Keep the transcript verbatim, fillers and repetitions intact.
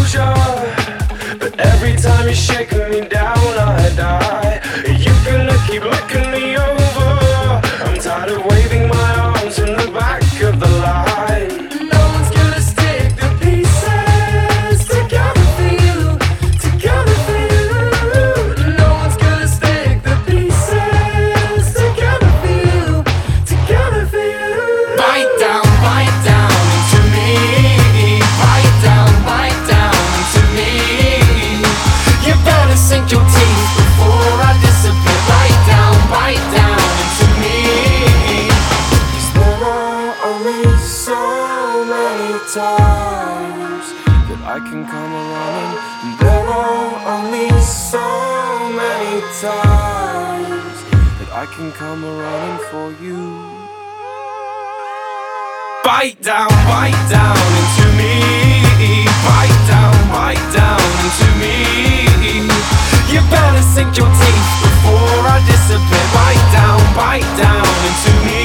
closure, but every time you're shaking me down, I die. You gonna keep looking me over. I'm tired of waving my arms in the back of the line. No one's gonna stick the pieces together for you, together for you. No one's gonna stick the pieces together for you, together for you. Bite down, bite down into me. Bite down, bite down into me. You better sink your teeth before I disappear. Bite down, bite down into me. 'Cause there are only so many times That I can come around, and There are only so many times that I can come around for you. Bite down, bite down into me. Bite down, bite down into me. You better sink your teeth before I disappear. Bite down, bite down into me.